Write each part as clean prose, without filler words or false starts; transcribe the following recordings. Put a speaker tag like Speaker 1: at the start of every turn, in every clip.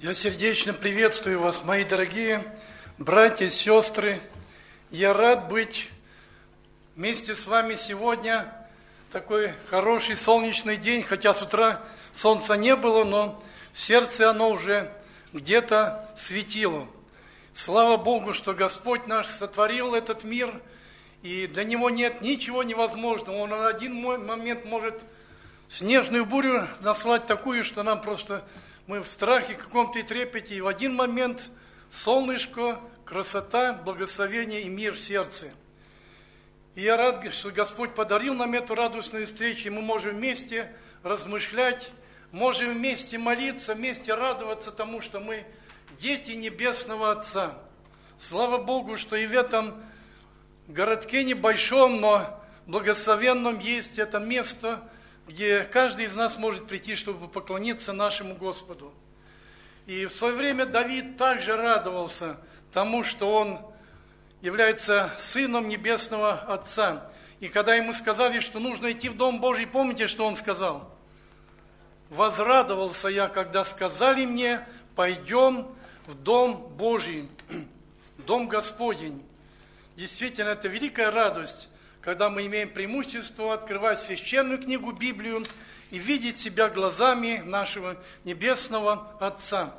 Speaker 1: Я сердечно приветствую вас, мои дорогие братья и сестры. Я рад быть вместе с вами сегодня. Такой хороший солнечный день, хотя с утра солнца не было, но в сердце оно уже где-то светило. Слава Богу, что Господь наш сотворил этот мир, и для Него нет ничего невозможного. Он на один момент может снежную бурю наслать такую, что нам просто... Мы в страхе каком-то и трепете, и в один момент солнышко, красота, благословение и мир в сердце. И я рад, что Господь подарил нам эту радостную встречу, и мы можем вместе размышлять, можем вместе молиться, вместе радоваться тому, что мы дети Небесного Отца. Слава Богу, что и в этом городке небольшом, но благословенном есть это место, где каждый из нас может прийти, чтобы поклониться нашему Господу. И в свое время Давид также радовался тому, что он является сыном Небесного Отца. И когда ему сказали, что нужно идти в Дом Божий, помните, что он сказал? «Возрадовался я, когда сказали мне, пойдем в Дом Божий, Дом Господень». Действительно, это великая радость, когда мы имеем преимущество открывать священную книгу Библию и видеть себя глазами нашего Небесного Отца.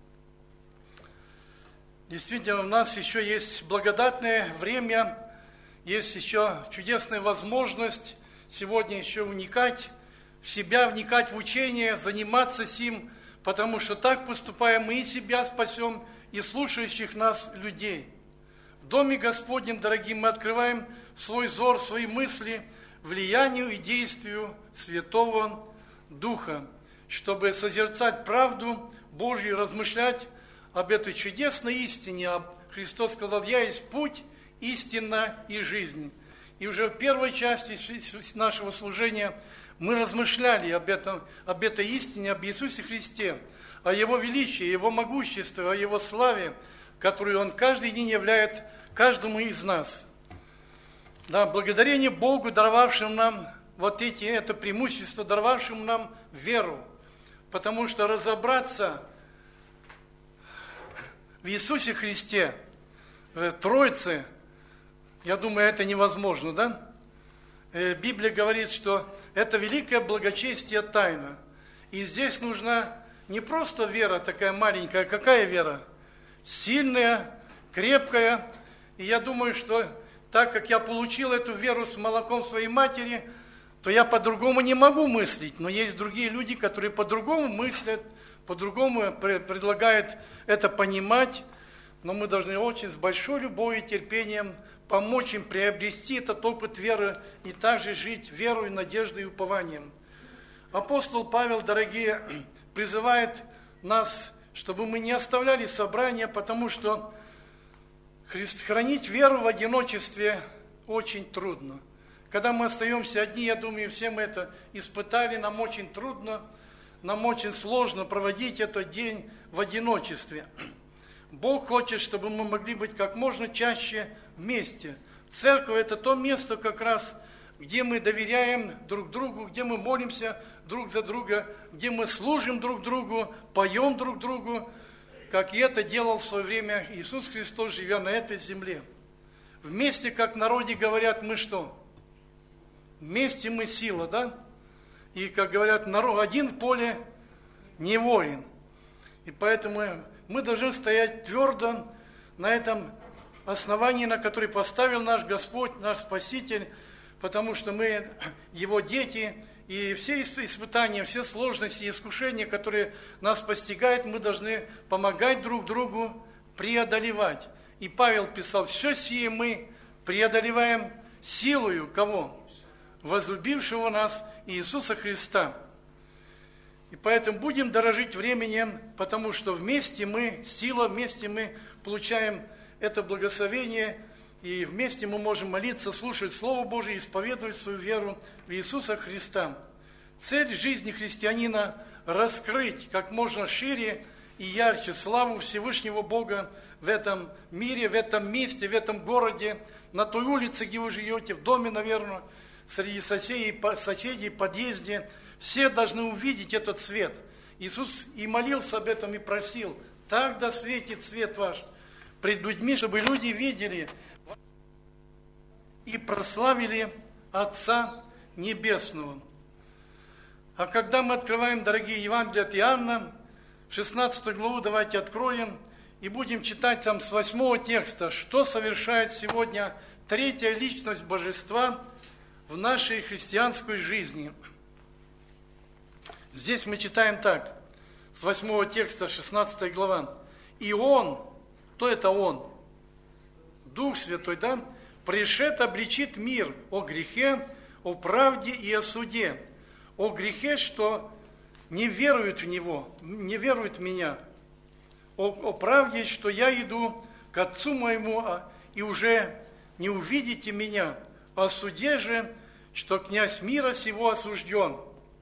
Speaker 1: Действительно, у нас еще есть благодатное время, есть еще чудесная возможность сегодня еще вникать в себя, вникать в учение, заниматься сим, потому что так поступая мы и себя спасем, и слушающих нас людей. В Доме Господнем, дорогие, мы открываем свой взор, свои мысли влиянию и действию Святого Духа, чтобы созерцать правду Божью, размышлять об этой чудесной истине. Христос сказал: «Я есть путь, истина и жизнь». И уже в первой части нашего служения мы размышляли об этой истине, об Иисусе Христе, о Его величии, Его могуществе, о Его славе, которую Он каждый день являет каждому из нас. Да, благодарение Богу, даровавшему нам это преимущество, даровавшему нам веру. Потому что разобраться в Иисусе Христе, в Троице, я думаю, это невозможно, да? Библия говорит, что это великое благочестие тайна. И здесь нужна не просто вера такая маленькая, какая вера? Сильная, крепкая. И я думаю, что так как я получил эту веру с молоком своей матери, то я по-другому не могу мыслить. Но есть другие люди, которые по-другому мыслят, по-другому предлагают это понимать. Но мы должны очень с большой любовью и терпением помочь им приобрести этот опыт веры и также жить верой, надеждой и упованием. Апостол Павел, дорогие, призывает нас, чтобы мы не оставляли собрания, потому что хранить веру в одиночестве очень трудно. Когда мы остаемся одни, я думаю, все мы это испытали, нам очень трудно, нам очень сложно проводить этот день в одиночестве. Бог хочет, чтобы мы могли быть как можно чаще вместе. Церковь – это то место как раз, где мы доверяем друг другу, где мы молимся друг за друга, где мы служим друг другу, поем друг другу, как и это делал в свое время Иисус Христос, живя на этой земле. Вместе, как в народе говорят, мы что? Вместе мы сила, да? И, как говорят, один в поле не воин. И поэтому мы должны стоять твердо на этом основании, на которое поставил наш Господь, наш Спаситель, потому что мы Его дети, и все испытания, все сложности и искушения, которые нас постигают, мы должны помогать друг другу преодолевать. И Павел писал: все сие мы преодолеваем силою кого? Возлюбившего нас Иисуса Христа. И поэтому будем дорожить временем, потому что вместе мы, сила, вместе мы получаем это благословение, и вместе мы можем молиться, слушать Слово Божие, исповедовать свою веру в Иисуса Христа. Цель жизни христианина – раскрыть как можно шире и ярче славу Всевышнего Бога в этом мире, в этом месте, в этом городе, на той улице, где вы живете, в доме, наверное, среди соседей, подъезде. Все должны увидеть этот свет. Иисус и молился об этом, и просил: так да светит свет ваш пред людьми, чтобы люди видели и прославили Отца Небесного. А когда мы открываем, дорогие, Евангелие от Иоанна, 16 главу давайте откроем и будем читать там с 8 текста, что совершает сегодня третья личность Божества в нашей христианской жизни. Здесь мы читаем так, с 8 текста, 16 глава. «И Он», кто это Он? Дух Святой, да? «Пришед обличит мир о грехе, о правде и о суде. О грехе, что не веруют в Него, не веруют в Меня. О правде, что я иду к Отцу моему, и уже не увидите Меня. О суде же, что князь мира сего осужден.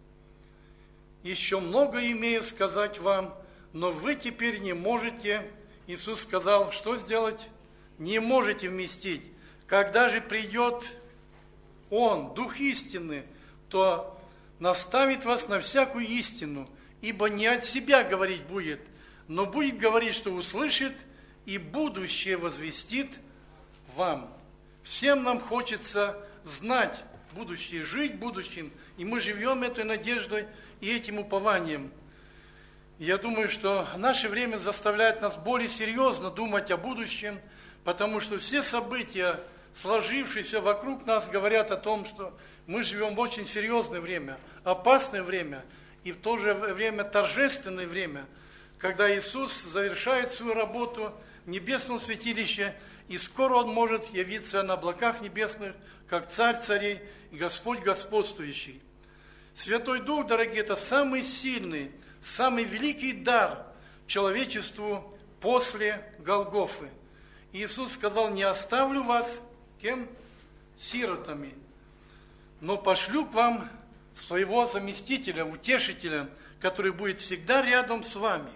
Speaker 1: Еще много имею сказать вам, но вы теперь не можете». Иисус сказал, что сделать? Не можете вместить. Когда же придет Он, Дух истины, то наставит вас на всякую истину, ибо не от себя говорить будет, но будет говорить, что услышит, и будущее возвестит вам. Всем нам хочется знать будущее, жить будущим, и мы живем этой надеждой и этим упованием. Я думаю, что наше время заставляет нас более серьезно думать о будущем, потому что все события, сложившиеся вокруг нас, говорят о том, что мы живем в очень серьезное время, опасное время и в то же время торжественное время, когда Иисус завершает свою работу в небесном святилище, и скоро Он может явиться на облаках небесных, как Царь царей и Господь господствующий. Святой Дух, дорогие, это самый сильный, самый великий дар человечеству после Голгофы. Иисус сказал: не оставлю вас кем? Сиротами, но пошлю к вам своего заместителя, утешителя, который будет всегда рядом с вами.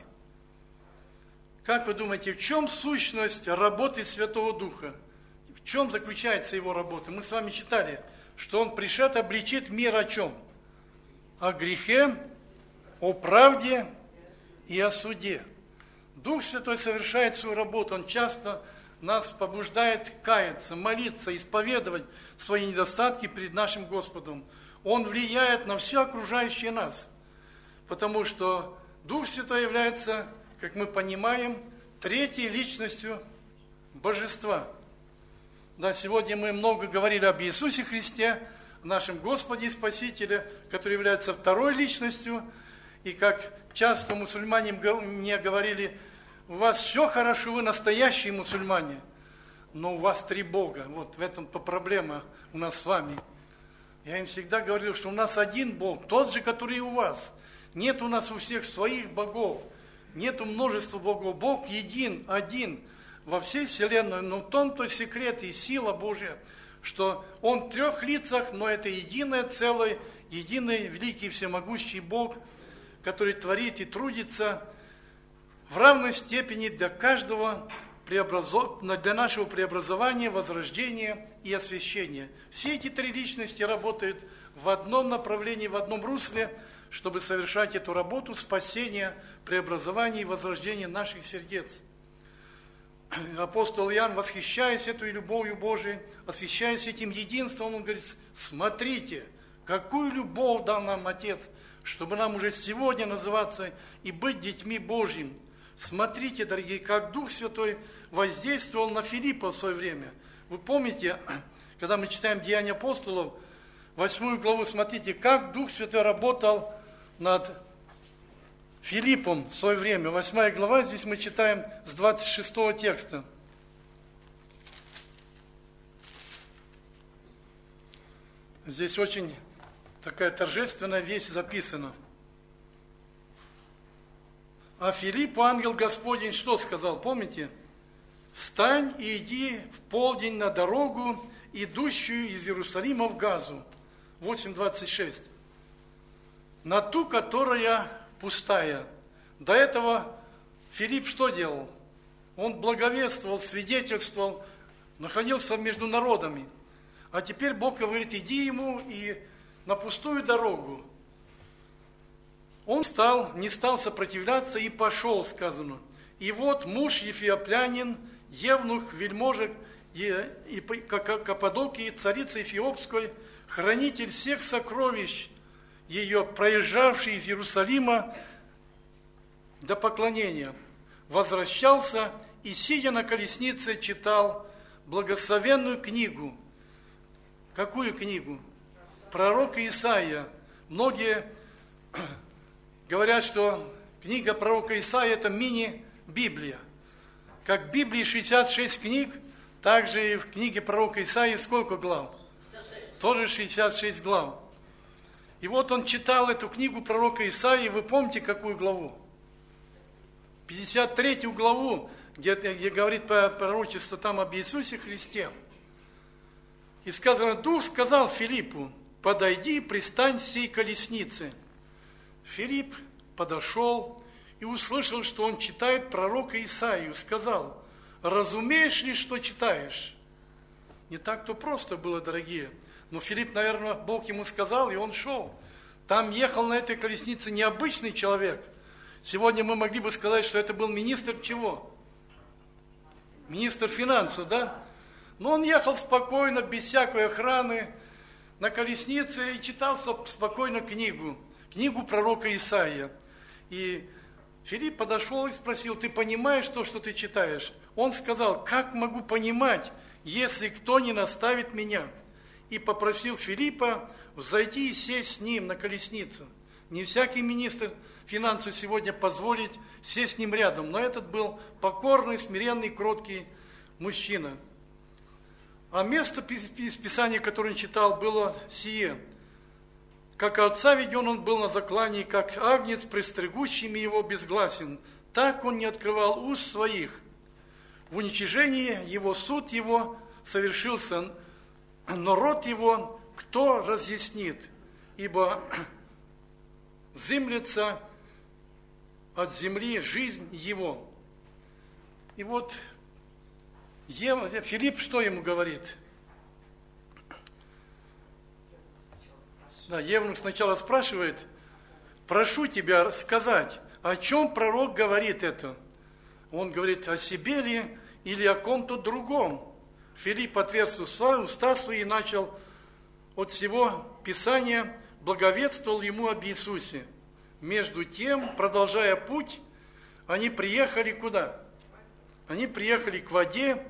Speaker 1: Как вы думаете, в чем сущность работы Святого Духа? В чем заключается его работа? Мы с вами читали, что Он пришед обличит мир о чем? О грехе, о правде и о суде. Дух Святой совершает свою работу, Он часто нас побуждает каяться, молиться, исповедовать свои недостатки перед нашим Господом. Он влияет на все окружающее нас, потому что Дух Святой является, как мы понимаем, третьей личностью Божества. Да, сегодня мы много говорили об Иисусе Христе, нашем Господе и Спасителе, который является второй личностью. И как часто мусульмане мне говорили: у вас все хорошо, вы настоящие мусульмане, но у вас три Бога. Вот в этом-то проблема у нас с вами. Я им всегда говорил, что у нас один Бог, тот же, который и у вас. Нет у нас у всех своих богов, нету множества богов. Бог един, один во всей вселенной, но в том-то секрет и сила Божья, что Он в трех лицах, но это единое целое, единый великий всемогущий Бог, который творит и трудится в равной степени для каждого, для нашего преобразования, возрождения и освящения. Все эти три личности работают в одном направлении, в одном русле, чтобы совершать эту работу спасения, преобразования и возрождения наших сердец. Апостол Иоанн, восхищаясь этой любовью Божией, восхищаясь этим единством, он говорит: смотрите, какую любовь дал нам Отец, чтобы нам уже сегодня называться и быть детьми Божьими. Смотрите, дорогие, как Дух Святой воздействовал на Филиппа в свое время. Вы помните, когда мы читаем Деяния апостолов, 8 главу, смотрите, как Дух Святой работал над Филиппом в свое время. 8 глава, здесь мы читаем с 26 текста. Здесь очень такая торжественная вещь записана. А Филиппу ангел Господень что сказал, помните? «Встань и иди в полдень на дорогу, идущую из Иерусалима в Газу». 8:26. На ту, которая пустая. До этого Филипп что делал? Он благовествовал, свидетельствовал, находился между народами. А теперь Бог говорит: иди ему и на пустую дорогу. Он не стал сопротивляться и пошел, сказано. И вот муж ефиоплянин, евнух, вельможек, и Каппадокии, царица Эфиопской, хранитель всех сокровищ ее, проезжавший из Иерусалима до поклонения, возвращался и, сидя на колеснице, читал благословенную книгу. Какую книгу? Пророка Исаия. Многие говорят, что книга пророка Исаия – это мини-библия. Как в Библии 66 книг, так же и в книге пророка Исаии сколько глав? 66. Тоже 66 глав. И вот он читал эту книгу пророка Исаии, вы помните, какую главу? 53 главу, где говорит пророчество там об Иисусе Христе. И сказано, Дух сказал Филиппу, подойди и пристань с сей колесницы. Филипп подошел и услышал, что он читает пророка Исаию, сказал, разумеешь ли, что читаешь? Не так-то просто было, дорогие. Но Филипп, наверное, Бог ему сказал, и он шел. Там ехал на этой колеснице необычный человек. Сегодня мы могли бы сказать, что это был министр чего? Министр финансов, да? Но он ехал спокойно, без всякой охраны, на колеснице и читал спокойно книгу пророка Исаия. И Филипп подошел и спросил, ты понимаешь то, что ты читаешь? Он сказал, как могу понимать, если кто не наставит меня? И попросил Филиппа взойти и сесть с ним на колесницу. Не всякий министр финансов сегодня позволит сесть с ним рядом, но этот был покорный, смиренный, кроткий мужчина. А место из Писания, которое он читал, было сие. Как отца веден он был на заклании, как агнец, пристригущими его безгласен. Так он не открывал уст своих. В уничижении его суд его совершился, но род его кто разъяснит? Ибо взымлется от земли жизнь его. И вот Филипп что ему говорит? Да, Евнух сначала спрашивает, прошу тебя сказать, о чем пророк говорит это? Он говорит, о себе ли или о ком-то другом? Филипп отверз уста свои и начал от всего Писания, благовествовал ему об Иисусе. Между тем, продолжая путь, они приехали куда? Они приехали к воде,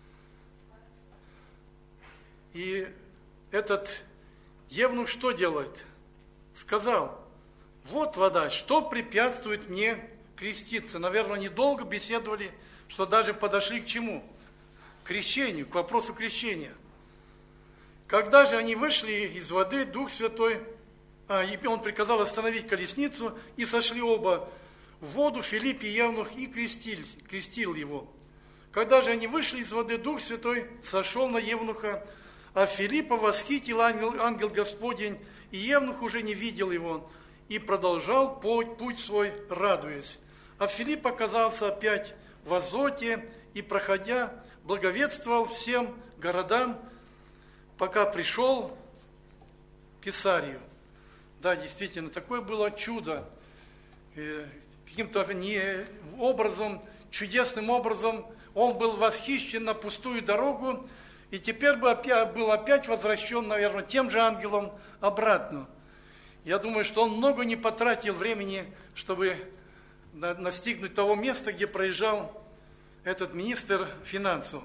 Speaker 1: и этот евнух что делает? Сказал, вот вода, что препятствует мне креститься? Наверное, недолго беседовали, что даже подошли к чему? К крещению, к вопросу крещения. Когда же они вышли из воды, Дух Святой, и он приказал остановить колесницу, и сошли оба в воду, Филипп и евнух, и крестил его. Когда же они вышли из воды, Дух Святой сошел на евнуха, а Филиппа восхитил ангел Господень, и евнух уже не видел его, и продолжал путь свой, радуясь. А Филипп оказался опять в Азоте, и, проходя, благовествовал всем городам, пока пришел к Кесарию. Да, действительно, такое было чудо. Каким-то образом, чудесным образом, он был восхищен на пустую дорогу, и теперь был опять возвращен, наверное, тем же ангелом обратно. Я думаю, что он много не потратил времени, чтобы настигнуть того места, где проезжал этот министр финансов.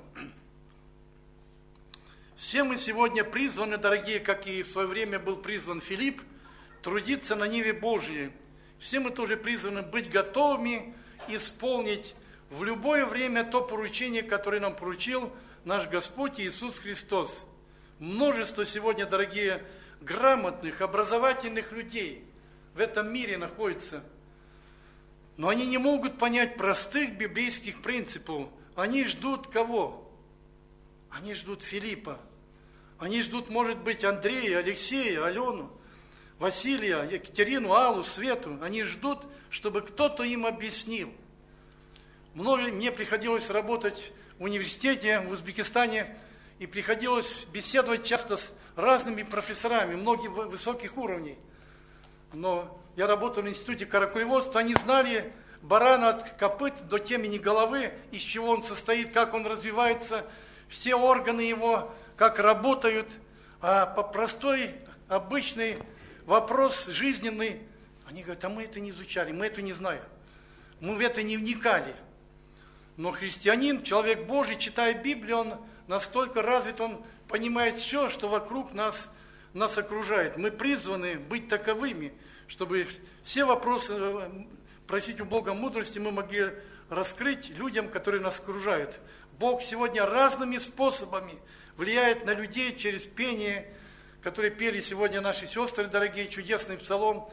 Speaker 1: Все мы сегодня призваны, дорогие, как и в свое время был призван Филипп, трудиться на ниве Божьей. Все мы тоже призваны быть готовыми исполнить в любое время то поручение, которое нам поручил наш Господь Иисус Христос. Множество сегодня, дорогие, грамотных, образовательных людей в этом мире находится. Но они не могут понять простых библейских принципов. Они ждут кого? Они ждут Филиппа. Они ждут, может быть, Андрея, Алексея, Алену, Василия, Екатерину, Аллу, Свету. Они ждут, чтобы кто-то им объяснил. Мне приходилось работать в университете в Узбекистане, и приходилось беседовать часто с разными профессорами, многих высоких уровней. Но я работал в институте каракулеводства, они знали барана от копыт до темени головы, из чего он состоит, как он развивается, все органы его, как работают. А по простой, обычный вопрос жизненный, они говорят, а мы это не изучали, мы это не знаем, мы в это не вникали. Но христианин, человек Божий, читая Библию, он настолько развит, он понимает все, что вокруг нас окружает. Мы призваны быть таковыми, чтобы все вопросы, просить у Бога мудрости, мы могли раскрыть людям, которые нас окружают. Бог сегодня разными способами влияет на людей через пение, которые пели сегодня наши сестры дорогие, чудесный псалом.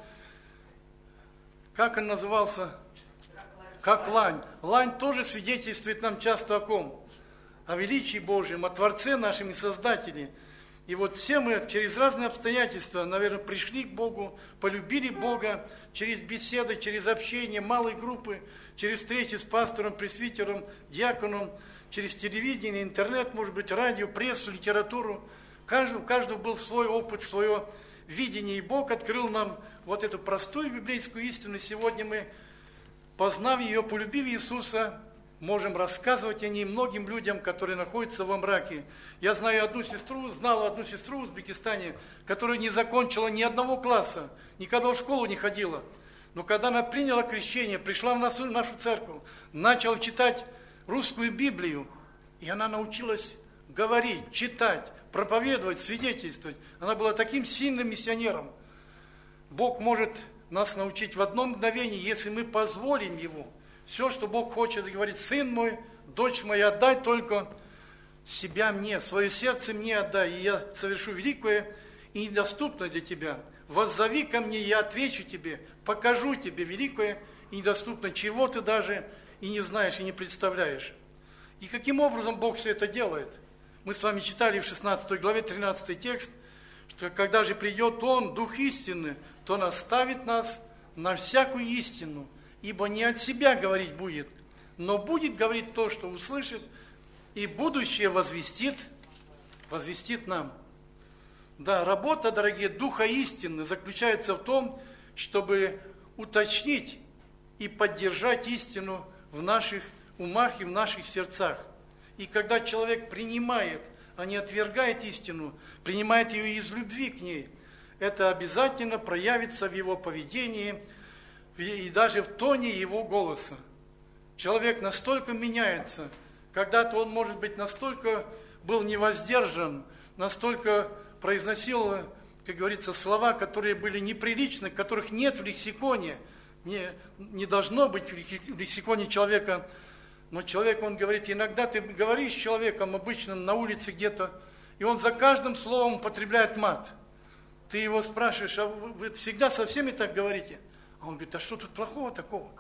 Speaker 1: Как он назывался? Как лань. Лань тоже свидетельствует нам часто о ком? О величии Божьем, о Творце нашем и Создателе. И вот все мы через разные обстоятельства, наверное, пришли к Богу, полюбили Бога через беседы, через общение, малые группы, через встречи с пастором, пресвитером, диаконом, через телевидение, интернет, может быть, радио, прессу, литературу. У каждого был свой опыт, свое видение, и Бог открыл нам вот эту простую библейскую истину. Сегодня мы, познав ее, полюбив Иисуса, можем рассказывать о ней многим людям, которые находятся во мраке. Я знал одну сестру в Узбекистане, которая не закончила ни одного класса, никогда в школу не ходила. Но когда она приняла крещение, пришла в нашу церковь, начала читать русскую Библию, и она научилась говорить, читать, проповедовать, свидетельствовать. Она была таким сильным миссионером. Бог может нас научить в одно мгновение, если мы позволим Ему. Все, что Бог хочет, говорит, сын мой, дочь моя, отдай только себя мне, свое сердце мне отдай, и я совершу великое и недоступное для тебя. Воззови ко мне, я отвечу тебе, покажу тебе великое и недоступное, чего ты даже и не знаешь, и не представляешь. И каким образом Бог все это делает? Мы с вами читали в 16 главе 13 текст, что когда же придет Он, Дух истины, то наставит нас на всякую истину, ибо не от себя говорить будет, но будет говорить то, что услышит, и будущее возвестит нам. Да, работа, дорогие, Духа истины заключается в том, чтобы уточнить и поддержать истину в наших умах и в наших сердцах. И когда человек принимает, а не отвергает истину, принимает ее из любви к ней, это обязательно проявится в его поведении и даже в тоне его голоса. Человек настолько меняется, когда-то он, может быть, настолько был невоздержан, настолько произносил, как говорится, слова, которые были неприличны, которых нет в лексиконе, не должно быть в лексиконе человека. Но человек, он говорит, иногда ты говоришь с человеком обычно на улице где-то, и он за каждым словом употребляет мат. Ты его спрашиваешь, а вы всегда со всеми так говорите? А он говорит, а что тут плохого такого?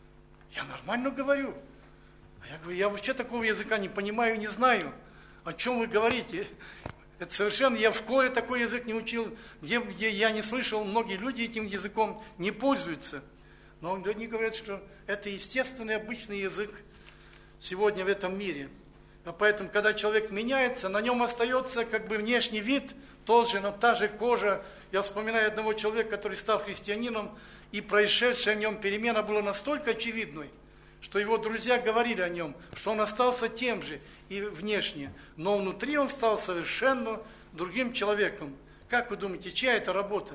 Speaker 1: Я нормально говорю. А я говорю, я вообще такого языка не понимаю, не знаю. О чем вы говорите? Это совершенно, я в школе такой язык не учил, где я не слышал, многие люди этим языком не пользуются. Но они говорят, что это естественный, обычный язык сегодня в этом мире. А поэтому, когда человек меняется, на нем остается как бы внешний вид тот же, но та же кожа. Я вспоминаю одного человека, который стал христианином, и происшедшая в нем перемена была настолько очевидной, что его друзья говорили о нем, что он остался тем же и внешне, но внутри он стал совершенно другим человеком. Как вы думаете, чья это работа?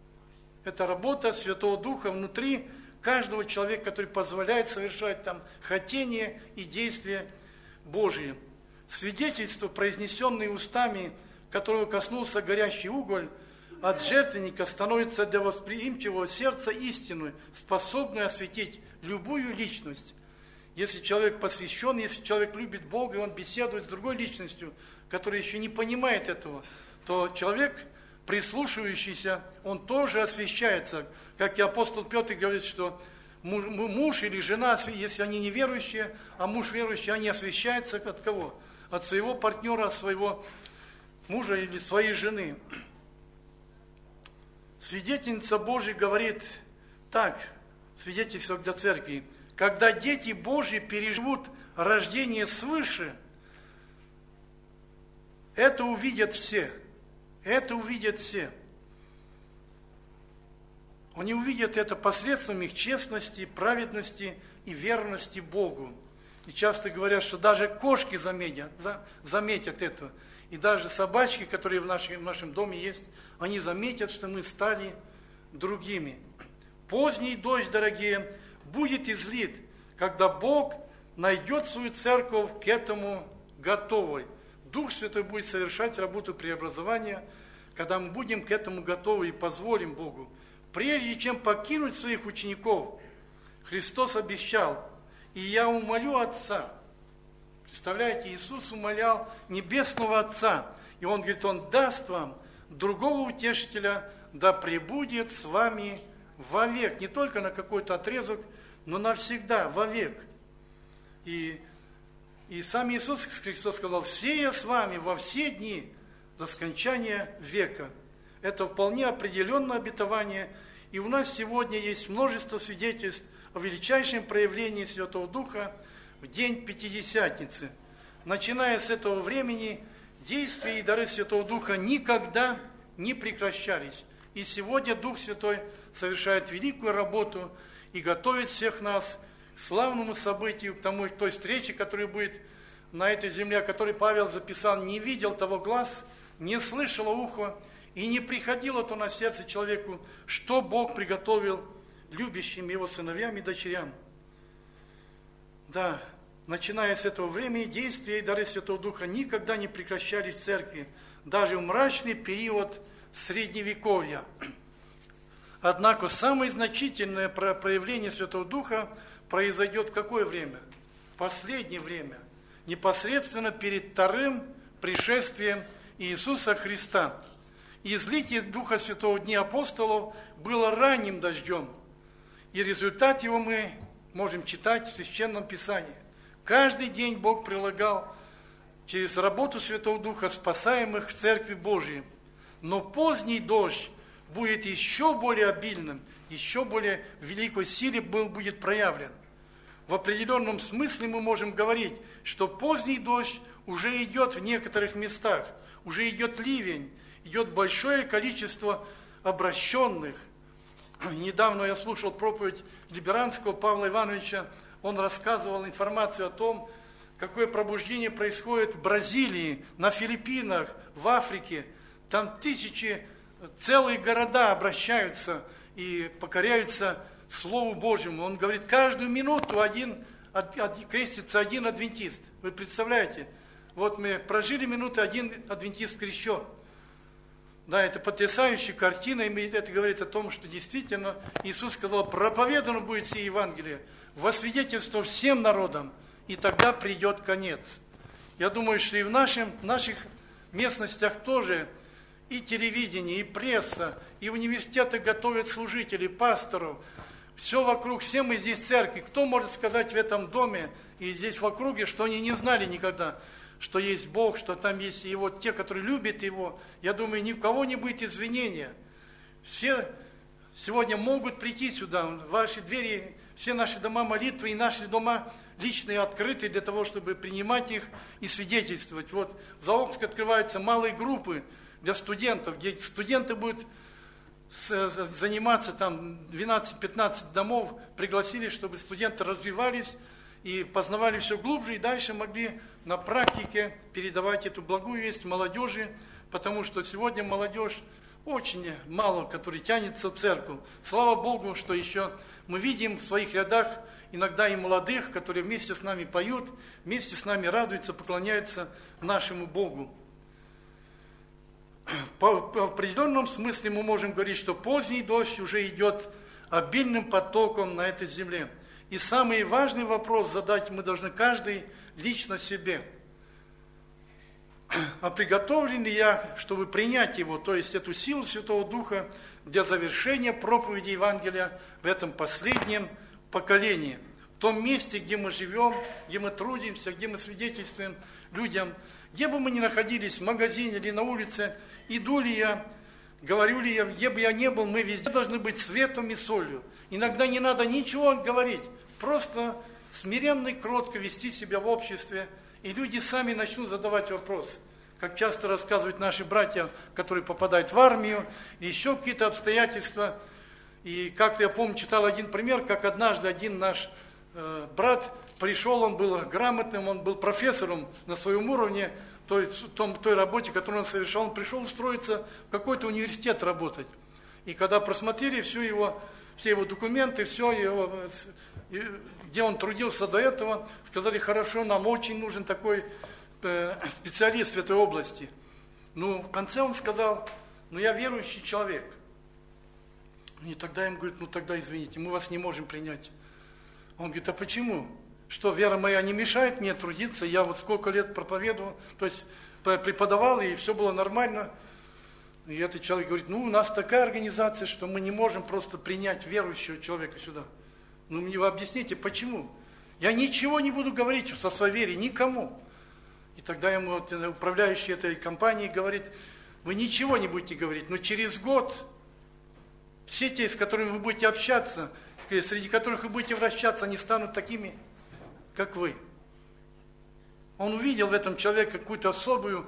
Speaker 1: Это работа Святого Духа внутри каждого человека, который позволяет совершать там хотение и действия Божьи. Свидетельство, произнесенное устами, которого коснулся горящий уголь, от жертвенника становится для восприимчивого сердца истиной, способной осветить любую личность. Если человек посвящен, если человек любит Бога, и он беседует с другой личностью, которая еще не понимает этого, то человек, прислушивающийся, он тоже освящается. Как и апостол Петр говорит, что муж или жена, если они неверующие, а муж верующий, они освящаются от кого? От своего партнера, от своего мужа или своей жены. Свидетельница Божия говорит так, свидетельство для церкви: когда дети Божьи переживут рождение свыше, это увидят все. Это увидят все. Они увидят это посредством их честности, праведности и верности Богу. И часто говорят, что даже кошки заметят это. И даже собачки, которые в нашем доме есть, они заметят, что мы стали другими. Поздний дождь, дорогие, будет излит, когда Бог найдет свою церковь к этому готовой. Дух Святой будет совершать работу преобразования, когда мы будем к этому готовы и позволим Богу. Прежде чем покинуть своих учеников, Христос обещал: «И я умолю Отца». Представляете, Иисус умолял Небесного Отца. И Он говорит, Он даст вам другого утешителя, да пребудет с вами вовек. Не только на какой-то отрезок, но навсегда, вовек. И сам Иисус Христос сказал: «Сея с вами во все дни до скончания века». Это вполне определенное обетование. И у нас сегодня есть множество свидетельств о величайшем проявлении Святого Духа в день Пятидесятницы. Начиная с этого времени, действия и дары Святого Духа никогда не прекращались. И сегодня Дух Святой совершает великую работу и готовит всех нас к славному событию, к той встрече, которая будет на этой земле, о которой Павел записал: «Не видел того глаз, не слышало ухо, и не приходило то на сердце человеку, что Бог приготовил любящим Его сыновьям и дочерям». Да, начиная с этого времени, действия и дары Святого Духа никогда не прекращались в церкви, даже в мрачный период Средневековья. Однако самое значительное проявление Святого Духа произойдет в какое время? Последнее время, непосредственно перед вторым пришествием Иисуса Христа. Излитие Духа Святого в дни апостолов было ранним дождем, и результат его мы можем читать в Священном Писании. Каждый день Бог прилагал через работу Святого Духа спасаемых в Церкви Божией. Но поздний дождь будет еще более обильным, еще более в великой силе будет проявлен. В определенном смысле мы можем говорить, что поздний дождь уже идет в некоторых местах, уже идет ливень, идет большое количество обращенных. Недавно я слушал проповедь Либеранского Павла Ивановича. Он рассказывал информацию о том, какое пробуждение происходит в Бразилии, на Филиппинах, в Африке. Там тысячи, целые города обращаются и покоряются Слову Божьему. Он говорит, каждую минуту крестится один адвентист. Вы представляете? Вот мы прожили минуту, один адвентист крещен. Да, это потрясающая картина, и это говорит о том, что действительно Иисус сказал: проповедано будет сие Евангелие во свидетельство всем народам, и тогда придет конец. Я думаю, что и в наших местностях тоже и телевидение, и пресса, и университеты готовят служителей, пасторов. Все вокруг, все мы здесь церкви. Кто может сказать в этом доме и здесь в округе, что они не знали никогда, что есть Бог, что там есть и вот те, которые любят Его? Я думаю, ни у кого не будет извинения. Все сегодня могут прийти сюда, в ваши двери, все наши дома молитвы и наши дома личные открыты для того, чтобы принимать их и свидетельствовать. Вот в Заокске открываются малые группы для студентов, где студенты будут заниматься, там 12-15 домов пригласили, чтобы студенты развивались и познавали все глубже, и дальше могли на практике передавать эту благую весть молодежи, потому что сегодня молодежь очень мало, который тянется в церковь. Слава Богу, что еще мы видим в своих рядах иногда и молодых, которые вместе с нами поют, вместе с нами радуются, поклоняются нашему Богу. В определенном смысле мы можем говорить, что поздний дождь уже идет обильным потоком на этой земле. И самый важный вопрос задать мы должны каждый лично себе. А приготовлен ли я, чтобы принять его, то есть эту силу Святого Духа для завершения проповеди Евангелия в этом последнем поколении? В том месте, где мы живем, где мы трудимся, где мы свидетельствуем людям, где бы мы ни находились, в магазине или на улице, иду ли я, говорю ли я, где бы я ни был, мы везде должны быть светом и солью. Иногда не надо ничего говорить, просто смиренно и кротко вести себя в обществе, и люди сами начнут задавать вопрос. Как часто рассказывают наши братья, которые попадают в армию, или еще какие-то обстоятельства. И как-то я помню, читал один пример, как однажды один наш брат пришел, он был грамотным, он был профессором на своем уровне, той работе, которую он совершал, он пришел устроиться в какой-то университет работать. И когда просмотрели все его документы, все его, где он трудился до этого, сказали, хорошо, нам очень нужен такой специалист в этой области. Ну, в конце он сказал, я верующий человек. И тогда им говорят, тогда извините, мы вас не можем принять. Он говорит, а почему? Что, вера моя не мешает мне трудиться, я вот сколько лет проповедовал, то есть преподавал, и все было нормально. И этот человек говорит, у нас такая организация, что мы не можем просто принять верующего человека сюда. Мне вы объясните, почему? Я ничего не буду говорить со своей верой никому. И тогда ему управляющий этой компанией говорит, вы ничего не будете говорить, но через год все те, с которыми вы будете общаться, среди которых вы будете вращаться, они станут такими, как вы. Он увидел в этом человеке какой-то особый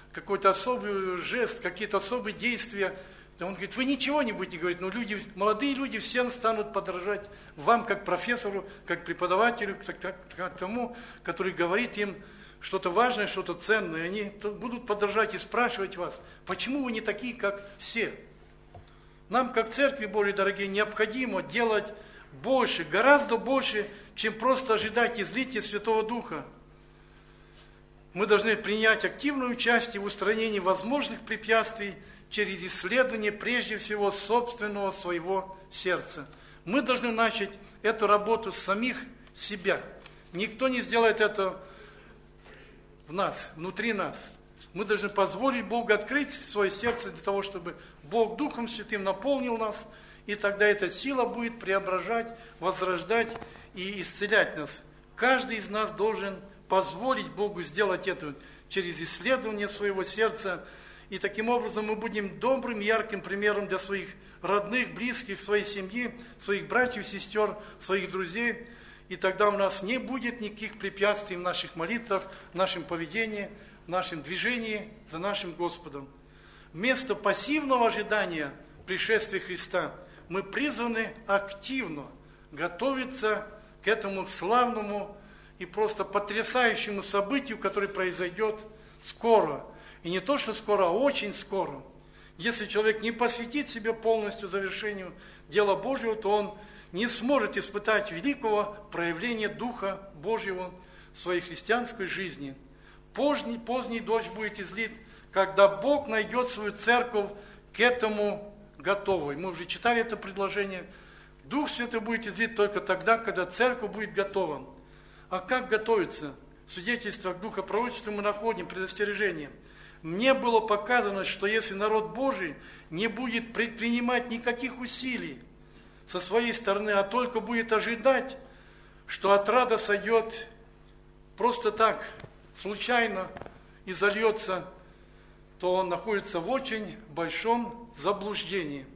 Speaker 1: жест, какие-то особые действия. Он говорит, вы ничего не будете говорить, но молодые люди все станут подражать вам, как профессору, как преподавателю, как тому, который говорит им что-то важное, что-то ценное. Они будут подражать и спрашивать вас, почему вы не такие, как все. Нам, как Церкви Божьей, дорогие, необходимо делать больше, гораздо больше, чем просто ожидать излития Святого Духа. Мы должны принять активное участие в устранении возможных препятствий через исследование, прежде всего, собственного своего сердца. Мы должны начать эту работу с самих себя. Никто не сделает это в нас, внутри нас. Мы должны позволить Богу открыть свое сердце для того, чтобы Бог Духом Святым наполнил нас, и тогда эта сила будет преображать, возрождать и исцелять нас. Каждый из нас должен позволить Богу сделать это через исследование своего сердца, и таким образом мы будем добрым, ярким примером для своих родных, близких, своей семьи, своих братьев, сестер, своих друзей, и тогда у нас не будет никаких препятствий в наших молитвах, в нашем поведении, в нашем движении за нашим Господом. Вместо пассивного ожидания пришествия Христа мы призваны активно готовиться к этому славному и просто потрясающему событию, которое произойдет скоро. И не то, что скоро, а очень скоро. Если человек не посвятит себя полностью завершению дела Божьего, то он не сможет испытать великого проявления Духа Божьего в своей христианской жизни. Поздний дождь будет излит, когда Бог найдет свою церковь к этому готовой. Мы уже читали это предложение. Дух Святой будет излит только тогда, когда церковь будет готова. А как готовиться? В свидетельствах Духа Пророчества мы находим предостережение. Мне было показано, что если народ Божий не будет предпринимать никаких усилий со своей стороны, а только будет ожидать, что отрада сойдет просто так, случайно и зальется, то он находится в очень большом заблуждении.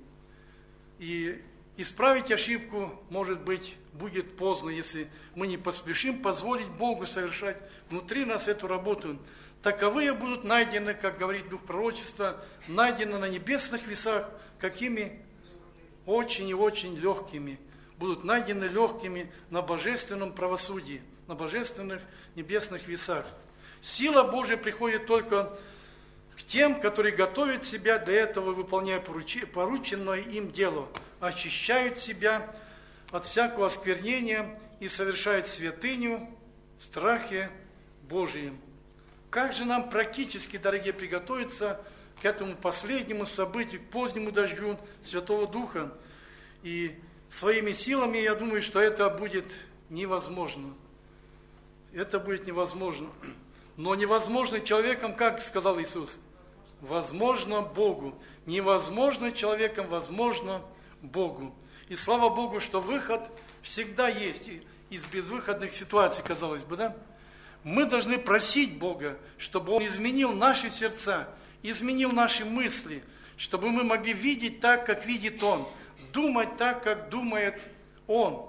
Speaker 1: И исправить ошибку, может быть, будет поздно, если мы не поспешим позволить Богу совершать внутри нас эту работу. Таковые будут найдены, как говорит Дух Пророчества, найдены на небесных весах, какими? Очень и очень легкими. Будут найдены легкими на божественном правосудии, на божественных небесных весах. Сила Божия приходит только к тем, которые готовят себя для этого, выполняя порученное им дело, очищают себя от всякого осквернения и совершают святыню в страхе Божьем. Как же нам практически, дорогие, приготовиться к этому последнему событию, к позднему дождю Святого Духа? И своими силами, я думаю, что это будет невозможно. Это будет невозможно. Но невозможно человеком, как сказал Иисус, возможно Богу. Невозможно человеком, возможно Богу. И слава Богу, что выход всегда есть из безвыходных ситуаций, казалось бы, да? Мы должны просить Бога, чтобы Он изменил наши сердца, изменил наши мысли, чтобы мы могли видеть так, как видит Он, думать так, как думает Он.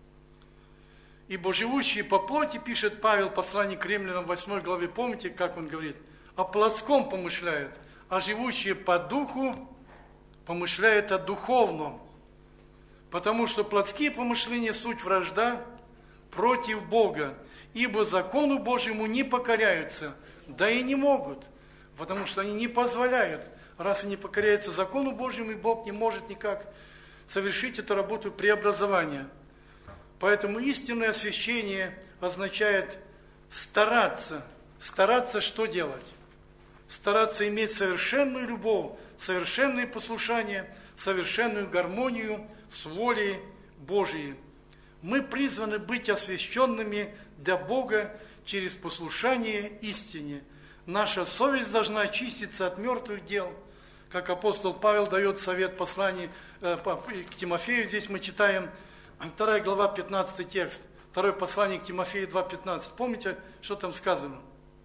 Speaker 1: Ибо живущие по плоти, пишет Павел, послание к Римлянам, 8 главе, помните, как он говорит, о плотском помышляют, а живущие по духу помышляют о духовном. Потому что плотские помышления – суть вражда против Бога, ибо закону Божьему не покоряются, да и не могут, потому что они не позволяют. Раз они не покоряются закону Божьему, и Бог не может никак совершить эту работу преобразования. Поэтому истинное освящение означает стараться. Стараться что делать? Стараться иметь совершенную любовь, совершенное послушание, совершенную гармонию с волей Божией. Мы призваны быть освященными для Бога через послушание истине. Наша совесть должна очиститься от мертвых дел. Как апостол Павел дает совет послании к Тимофею, здесь мы читаем 2 глава, 15 текст, 2 послание к Тимофею 2:15. Помните, что там сказано?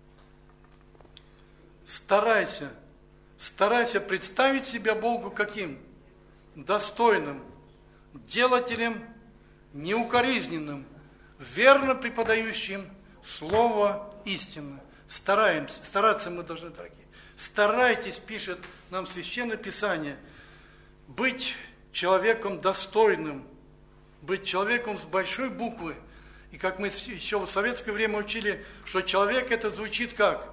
Speaker 1: Старайся представить себя Богу каким? Достойным, делателем, неукоризненным, верно преподающим Слово истины. Стараться мы должны, дорогие. Старайтесь, пишет нам Священное Писание, быть человеком достойным, быть человеком с большой буквы. И как мы еще в советское время учили, что человек это звучит как?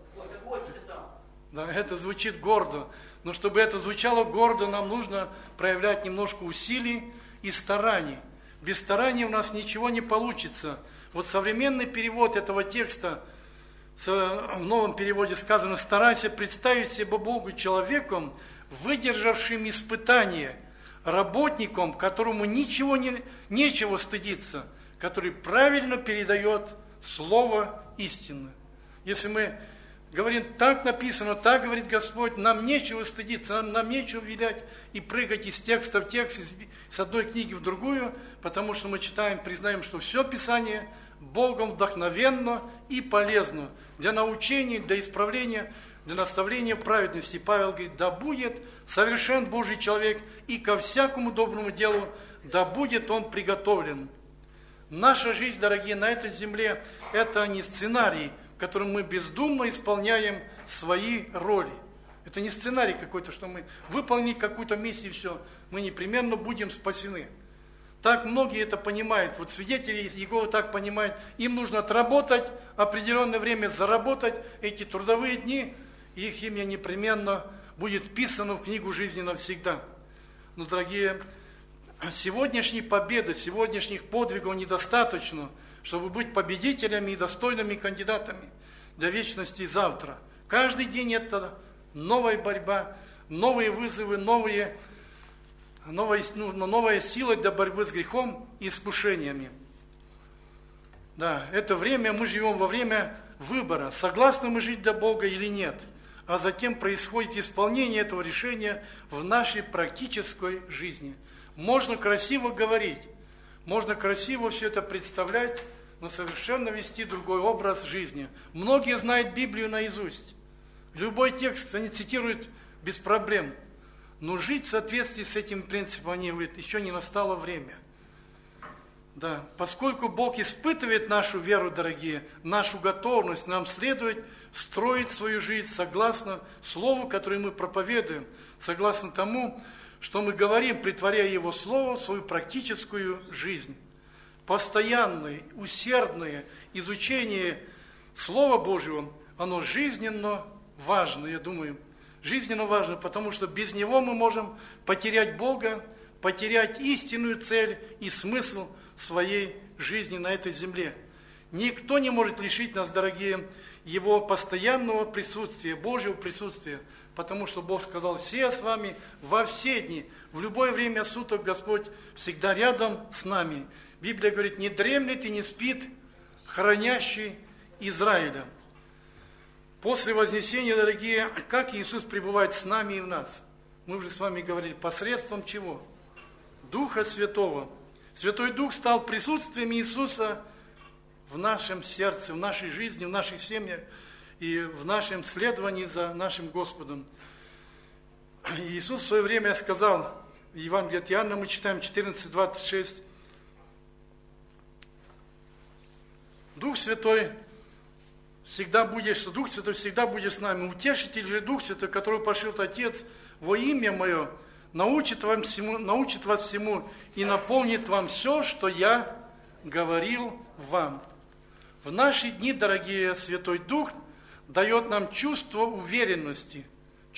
Speaker 1: Да, это звучит гордо. Но чтобы это звучало гордо, нам нужно проявлять немножко усилий и стараний. Без стараний у нас ничего не получится. Вот современный перевод этого текста, в новом переводе сказано: «Старайся представить себя Богу человеком, выдержавшим испытание, работником, которому нечего стыдиться, который правильно передает слово истины». Если мы говорим, так написано, так говорит Господь, нам нечего стыдиться, нам нечего вилять и прыгать из текста в текст, с одной книги в другую, потому что мы читаем, признаем, что все Писание Богом вдохновенно и полезно для научения, для исправления, для наставления в праведности. Павел говорит: да будет совершен Божий человек, и ко всякому доброму делу да будет он приготовлен. Наша жизнь, дорогие, на этой земле – это не сценарий, в котором мы бездумно исполняем свои роли. Это не сценарий какой-то, что мы выполнили какую-то миссию, и все, мы непременно будем спасены. Так многие это понимают. Вот свидетели Иеговы так понимают. Им нужно отработать определенное время, заработать эти трудовые дни, и их имя непременно будет вписано в книгу жизни навсегда. Но, дорогие, сегодняшней победы, сегодняшних подвигов недостаточно, чтобы быть победителями и достойными кандидатами для вечности завтра. Каждый день это новая борьба, новые вызовы, новая сила для борьбы с грехом и искушениями. Да, это время, мы живем во время выбора, согласны мы жить для Бога или нет. А затем происходит исполнение этого решения в нашей практической жизни. Можно красиво говорить, можно красиво все это представлять, но совершенно вести другой образ жизни. Многие знают Библию наизусть. Любой текст они цитируют без проблем. Но жить в соответствии с этим принципом, они говорят, еще не настало время. Да, поскольку Бог испытывает нашу веру, дорогие, нашу готовность, нам следует строить свою жизнь согласно Слову, которое мы проповедуем, согласно тому, что мы говорим, претворяя Его Слово в свою практическую жизнь. Постоянное, усердное изучение Слова Божьего, оно жизненно важно, я думаю. Жизненно важно, потому что без него мы можем потерять Бога, потерять истинную цель и смысл своей жизни на этой земле. Никто не может лишить нас, дорогие, Его постоянного присутствия, Божьего присутствия, потому что Бог сказал: «Се с вами во все дни, в любое время суток Господь всегда рядом с нами». Библия говорит: «Не дремлет и не спит хранящий Израиля». После вознесения, дорогие, как Иисус пребывает с нами и в нас? Мы уже с вами говорили, посредством чего? Духа Святого. Святой Дух стал присутствием Иисуса в нашем сердце, в нашей жизни, в наших семьях и в нашем следовании за нашим Господом. Иисус в свое время сказал, в Евангелии от Иоанна мы читаем 14:26, Дух Святой всегда будет с нами. Утешитель же Дух Святой, которого пошлет Отец во имя Мое, научит вас всему и наполнит вам все, что я говорил вам. В наши дни, дорогие, Святой Дух дает нам чувство уверенности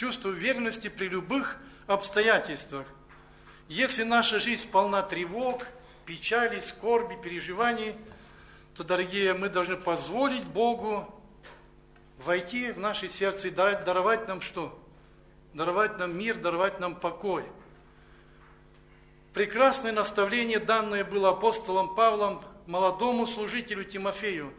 Speaker 1: при любых обстоятельствах. Если наша жизнь полна тревог, печали, скорби, переживаний, то, дорогие, мы должны позволить Богу войти в наше сердце и даровать нам что? Даровать нам мир, даровать нам покой. Прекрасное наставление, данное было апостолом Павлом молодому служителю Тимофею.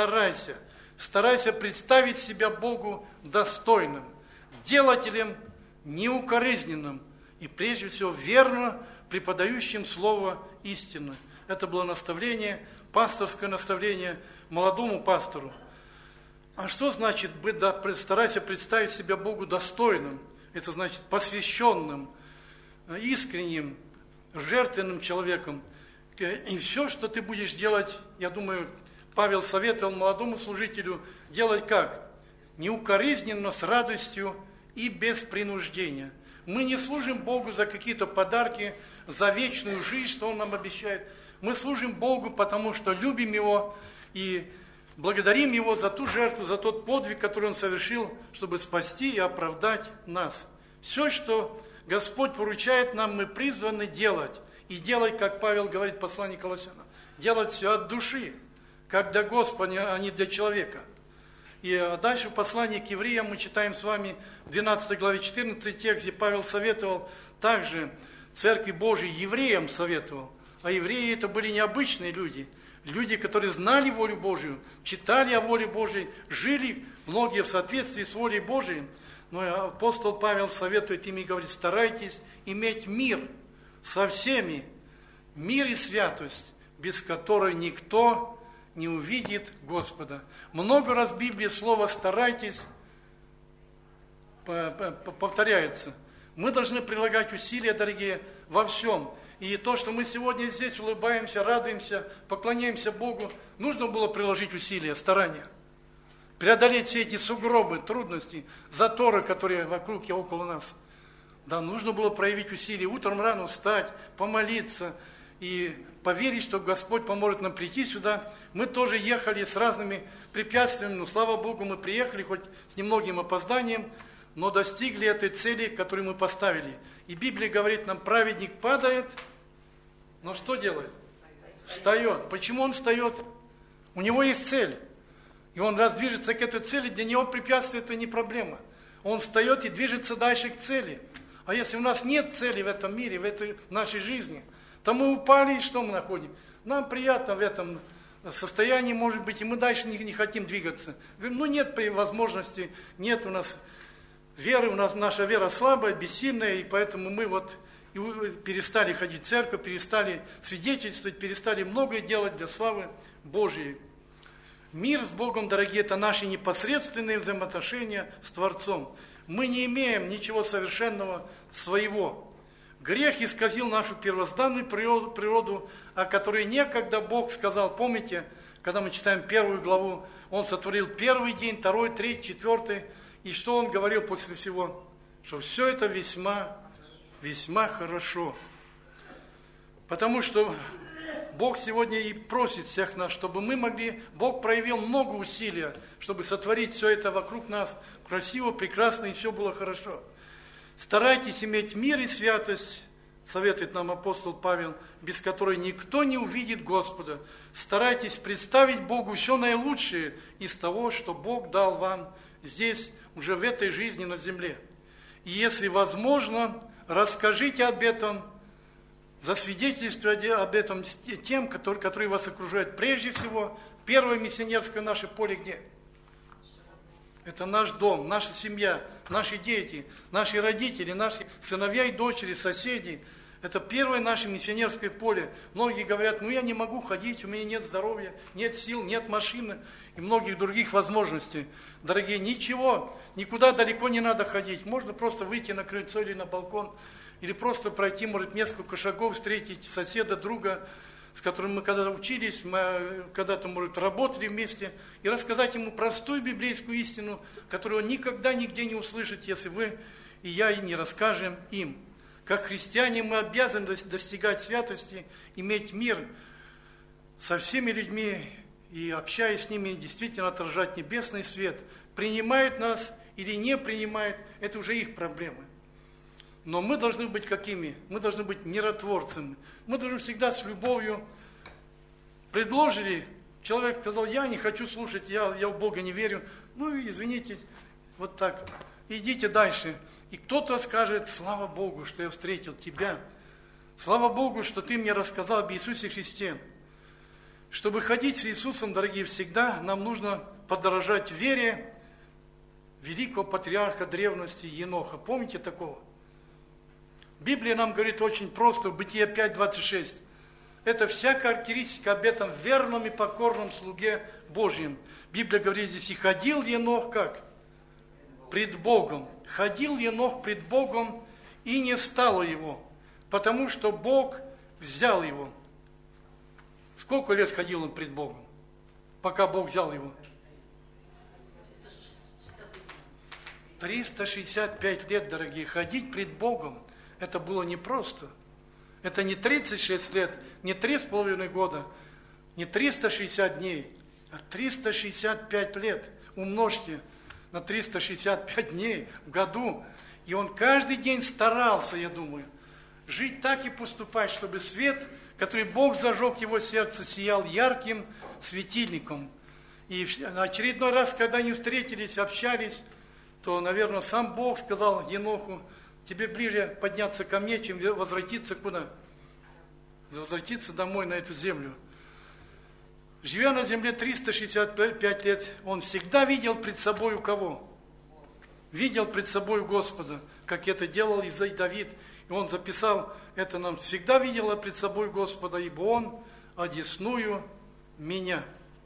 Speaker 1: Старайся представить себя Богу достойным, делателем неукоризненным и прежде всего верно преподающим слово истины. Это было наставление, пасторское наставление молодому пастору. А что значит старайся представить себя Богу достойным? Это значит посвященным, искренним, жертвенным человеком. И все, что ты будешь делать, я думаю, Павел советовал молодому служителю делать как? Неукоризненно, с радостью и без принуждения. Мы не служим Богу за какие-то подарки, за вечную жизнь, что Он нам обещает. Мы служим Богу, потому что любим Его и благодарим Его за ту жертву, за тот подвиг, который Он совершил, чтобы спасти и оправдать нас. Все, что Господь поручает нам, мы призваны делать. И делать, как Павел говорит в послании к Колоссянам, делать все от души, как для Господа, а не для человека. И дальше в послании к евреям мы читаем с вами в 12 главе 14 текст, где Павел советовал также Церкви Божией, евреям советовал. А евреи это были необычные люди, люди, которые знали волю Божию, читали о воле Божией, жили многие в соответствии с волей Божией. Но апостол Павел советует им и говорит: старайтесь иметь мир со всеми, мир и святость, без которой никто не увидит Господа. Много раз в Библии слово «старайтесь» повторяется. Мы должны прилагать усилия, дорогие, во всем. И то, что мы сегодня здесь улыбаемся, радуемся, поклоняемся Богу, нужно было приложить усилия, старания. Преодолеть все эти сугробы, трудности, заторы, которые вокруг и около нас. Да, нужно было проявить усилия, утром рано встать, помолиться и поверить, что Господь поможет нам прийти сюда. Мы тоже ехали с разными препятствиями, но, слава Богу, мы приехали хоть с немногим опозданием, но достигли этой цели, которую мы поставили. И Библия говорит нам: праведник падает, но что делает? Встает. Почему он встает? У него есть цель. И он раз движется к этой цели, для него препятствие – это не проблема. Он встает и движется дальше к цели. А если у нас нет цели в этом мире, в этой нашей жизни, то мы упали, и что мы находим? Нам приятно в этом состоянии, может быть, и мы дальше не хотим двигаться. Говорим, нет возможности, нет у нас веры, наша вера слабая, бессильная, и поэтому мы перестали ходить в церковь, перестали свидетельствовать, перестали многое делать для славы Божьей. Мир с Богом, дорогие, это наши непосредственные взаимоотношения с Творцом. Мы не имеем ничего совершенного своего. Грех исказил нашу первозданную природу, о которой некогда Бог сказал. Помните, когда мы читаем 1 главу, Он сотворил первый день, второй, третий, четвертый. И что Он говорил после всего? Что все это весьма, весьма хорошо. Потому что Бог сегодня и просит всех нас, чтобы мы могли, Бог проявил много усилий, чтобы сотворить все это вокруг нас красиво, прекрасно, и все было хорошо. Старайтесь иметь мир и святость, советует нам апостол Павел, без которой никто не увидит Господа. Старайтесь представить Богу все наилучшее из того, что Бог дал вам здесь, уже в этой жизни на земле. И если возможно, расскажите об этом, засвидетельствуйте об этом тем, которые вас окружают. Прежде всего, первое миссионерское наше поле где? Это наш дом, наша семья, наши дети, наши родители, наши сыновья и дочери, соседи. Это первое наше миссионерское поле. Многие говорят, я не могу ходить, у меня нет здоровья, нет сил, нет машины и многих других возможностей. Дорогие, ничего, никуда далеко не надо ходить. Можно просто выйти на крыльцо или на балкон, или просто пройти, может, несколько шагов, встретить соседа, друга, с которым мы когда-то учились, мы когда-то, может, работали вместе, и рассказать ему простую библейскую истину, которую он никогда нигде не услышит, если вы и я не расскажем им. Как христиане мы обязаны достигать святости, иметь мир со всеми людьми и, общаясь с ними, действительно отражать небесный свет. Принимают нас или не принимают, это уже их проблемы. Но мы должны быть какими? Мы должны быть миротворцами. Мы должны всегда с любовью предложили. Человек сказал, я не хочу слушать, я в Бога не верю. Ну, извините, вот так. Идите дальше. И кто-то скажет, слава Богу, что я встретил тебя. Слава Богу, что ты мне рассказал об Иисусе Христе. Чтобы ходить с Иисусом, дорогие, всегда нам нужно подорожать вере великого патриарха древности Еноха. Помните такого? Библия нам говорит очень просто в Бытие 5:26. Это вся характеристика об этом верном и покорном слуге Божьем. Библия говорит здесь, и ходил Енох как? Пред Богом. Ходил Енох пред Богом, и не стало его, потому что Бог взял его. Сколько лет ходил он пред Богом, пока Бог взял его? 365 лет, дорогие. Ходить пред Богом, это было непросто. Это не 36 лет, не 3,5 года, не 360 дней, а 365 лет. Умножьте на 365 дней в году. И он каждый день старался, я думаю, жить так и поступать, чтобы свет, который Бог зажег в его сердце, сиял ярким светильником. И очередной раз, когда они встретились, общались, то, наверное, сам Бог сказал Еноху, тебе ближе подняться ко мне, чем возвратиться куда? Возвратиться домой на эту землю. Живя на земле 365 лет, он всегда видел пред собой кого? Видел пред собой Господа, как это делал и Давид. И он записал это нам. Всегда видел пред собой Господа, ибо он одесную меня.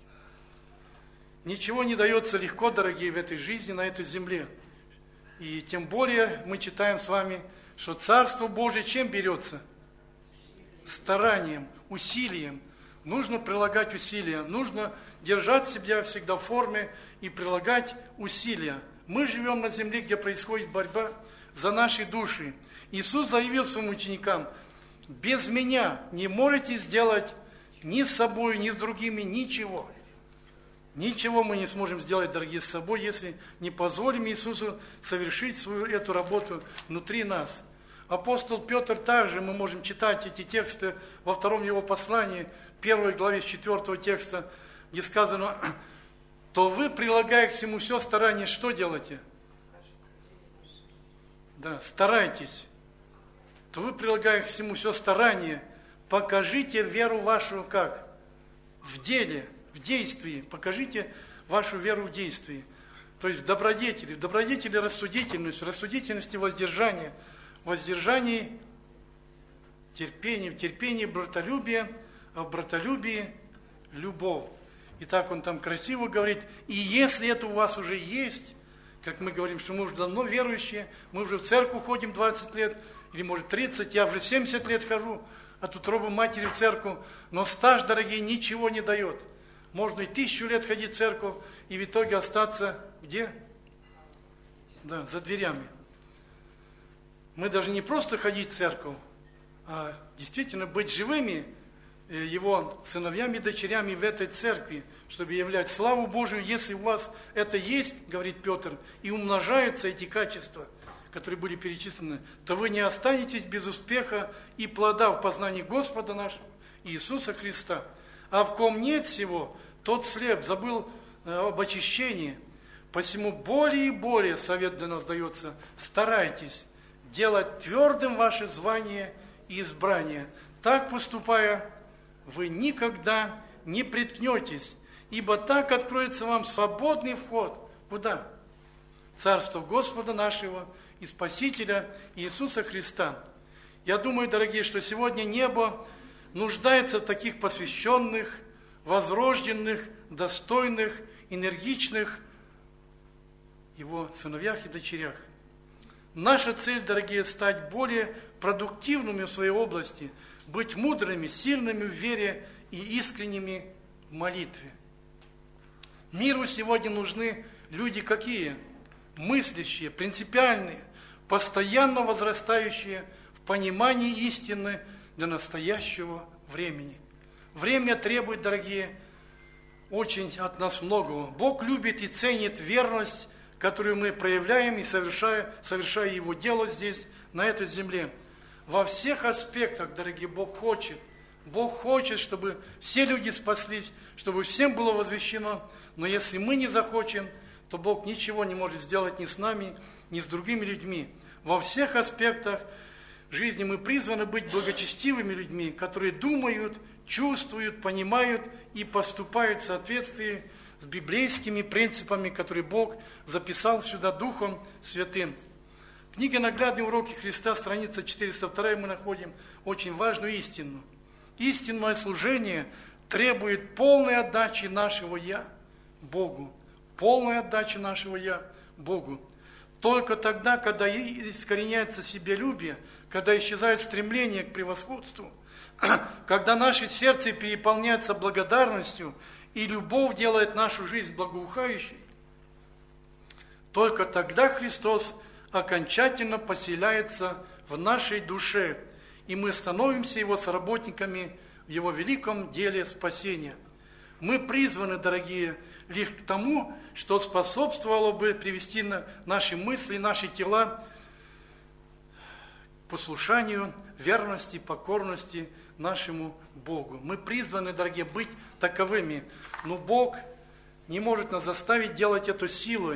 Speaker 1: Ничего не дается легко, дорогие, в этой жизни, на этой земле. И тем более мы читаем с вами, что Царство Божие чем берется? Старанием, усилием. Нужно прилагать усилия, нужно держать себя всегда в форме и прилагать усилия. Мы живем на земле, где происходит борьба за наши души. Иисус заявил своим ученикам, без меня не можете сделать ни с собой, ни с другими ничего. Ничего мы не сможем сделать, дорогие, с собой, если не позволим Иисусу совершить свою эту работу внутри нас. Апостол Петр также, мы можем читать эти тексты во втором его послании, 1 главе 4 текста, где сказано, то вы, прилагая к всему все старание, что делаете? Да, старайтесь. То вы, прилагая к всему все старание, покажите веру вашу как? В деле, в действии. Покажите вашу веру в действии. То есть в добродетели. В добродетели рассудительность, в рассудительности воздержание. В воздержании терпение, в терпении братолюбие, а в братолюбии любовь. И так он там красиво говорит, и если это у вас уже есть, как мы говорим, что мы уже давно верующие, мы уже в церковь ходим 20 лет, или может 30, я уже 70 лет хожу от утробы матери в церковь, но стаж, дорогие, ничего не дает. Можно и 1000 лет ходить в церковь, и в итоге остаться где? Да, за дверями. Мы должны не просто ходить в церковь, а действительно быть живыми его сыновьями и дочерями в этой церкви, чтобы являть славу Божию. Если у вас это есть, говорит Петр, и умножаются эти качества, которые были перечислены, то вы не останетесь без успеха и плода в познании Господа нашего Иисуса Христа. А в ком нет всего, тот слеп, забыл об очищении. Посему более и более совет для нас дается, старайтесь делать твердым ваше звание и избрание. Так поступая, вы никогда не приткнетесь, ибо так откроется вам свободный вход. Куда? Царство Господа нашего и Спасителя Иисуса Христа. Я думаю, дорогие, что сегодня небо нуждается в таких посвященных, возрожденных, достойных, энергичных его сыновьях и дочерях. Наша цель, дорогие, стать более продуктивными в своей области, быть мудрыми, сильными в вере и искренними в молитве. Миру сегодня нужны люди какие? Мыслящие, принципиальные, постоянно возрастающие в понимании истины для настоящего времени. Время требует, дорогие, очень от нас многого. Бог любит и ценит верность, которую мы проявляем и совершая Его дело здесь, на этой земле. Во всех аспектах, дорогие, Бог хочет, чтобы все люди спаслись, чтобы всем было возвещено. Но если мы не захочем, то Бог ничего не может сделать ни с нами, ни с другими людьми. Во всех аспектах жизни мы призваны быть благочестивыми людьми, которые думают, чувствуют, понимают и поступают в соответствии с библейскими принципами, которые Бог записал сюда Духом Святым. В книге «Наглядные уроки Христа», страница 402, мы находим очень важную истину. Истинное служение требует полной отдачи нашего «я» Богу. Полной отдачи нашего «я» Богу. Только тогда, когда искореняется себялюбие, когда исчезает стремление к превосходству, когда наше сердце переполняется благодарностью и любовь делает нашу жизнь благоухающей, только тогда Христос окончательно поселяется в нашей душе, и мы становимся Его соработниками в Его великом деле спасения. Мы призваны, дорогие, лишь к тому, что способствовало бы привести наши мысли, наши тела к послушанию, верности, покорности нашему Богу. Мы призваны, дорогие, быть таковыми, но Бог не может нас заставить делать это силой.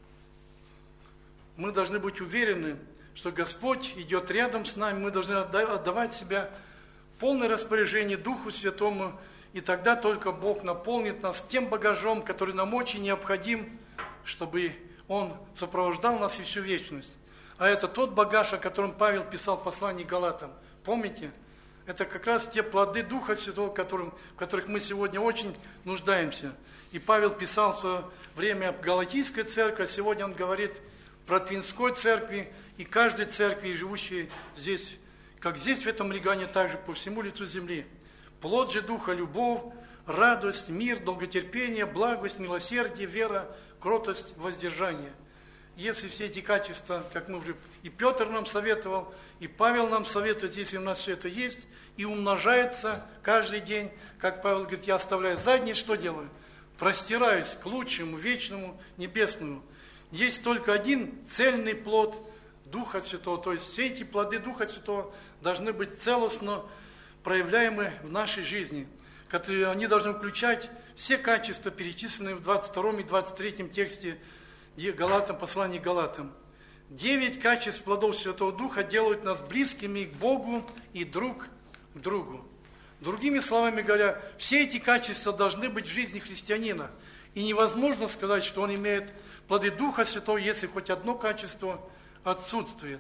Speaker 1: Мы должны быть уверены, что Господь идет рядом с нами, мы должны отдавать себя в полное распоряжение Духу Святому, и тогда только Бог наполнит нас тем багажом, который нам очень необходим, чтобы Он сопровождал нас и всю вечность. А это тот багаж, о котором Павел писал в послании к Галатам. Помните? Это как раз те плоды Духа Святого, в которых мы сегодня очень нуждаемся. И Павел писал в свое время в Галатийской церкви, а сегодня он говорит про Твинской церкви и каждой церкви, живущей здесь, как здесь в этом регионе, так же по всему лицу земли. Плод же Духа – любовь, радость, мир, долготерпение, благость, милосердие, вера, кротость, воздержание. Если все эти качества, как мы уже и Петр нам советовал, и Павел нам советует, если у нас все это есть, и умножается каждый день, как Павел говорит, я оставляю заднее, что делаю? Простираюсь к лучшему, вечному, небесному. Есть только один цельный плод Духа Святого, то есть все эти плоды Духа Святого должны быть целостно проявляемы в нашей жизни, которые они должны включать все качества, перечисленные в 22 и 23 тексте Галатам, послания к Галатам. 9 качеств плодов Святого Духа делают нас близкими к Богу и друг к другу. Другими словами говоря, все эти качества должны быть в жизни христианина. И невозможно сказать, что он имеет плоды Духа Святого, если хоть одно качество отсутствует.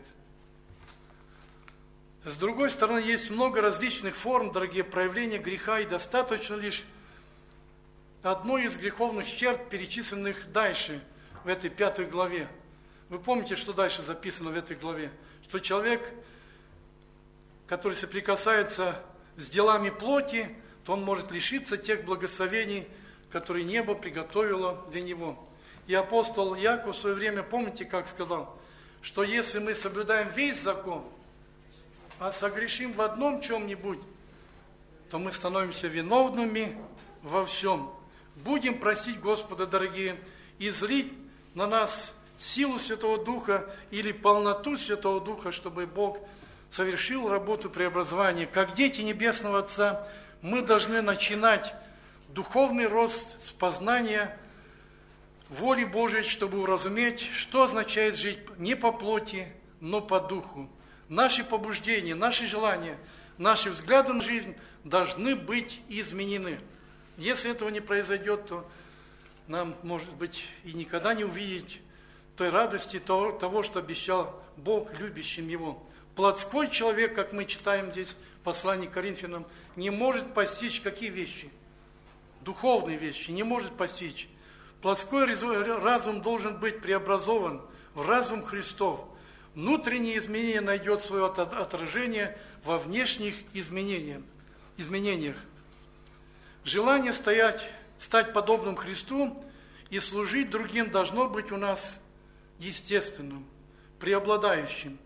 Speaker 1: С другой стороны, есть много различных форм, дорогие, проявления греха, и достаточно лишь одной из греховных черт, перечисленных дальше, в этой 5 главе. Вы помните, что дальше записано в этой главе? Что человек, который соприкасается с делами плоти, то он может лишиться тех благословений, которые небо приготовило для него. И апостол Иаков в свое время, помните, как сказал, что если мы соблюдаем весь закон, а согрешим в одном чем-нибудь, то мы становимся виновными во всем. Будем просить Господа, дорогие, излить на нас силу Святого Духа или полноту Святого Духа, чтобы Бог совершил работу преобразования. Как дети Небесного Отца, мы должны начинать духовный рост с познания воли Божией, чтобы уразуметь, что означает жить не по плоти, но по духу. Наши побуждения, наши желания, наши взгляды на жизнь должны быть изменены. Если этого не произойдет, то нам, может быть, и никогда не увидеть той радости, того, что обещал Бог любящим Его. Плотской человек, как мы читаем здесь в послании к Коринфянам, не может постичь какие вещи? Духовные вещи не может постичь. Плотской разум должен быть преобразован в разум Христов. Внутреннее изменение найдет свое отражение во внешних изменениях. Желание стать подобным Христу и служить другим должно быть у нас естественным, преобладающим.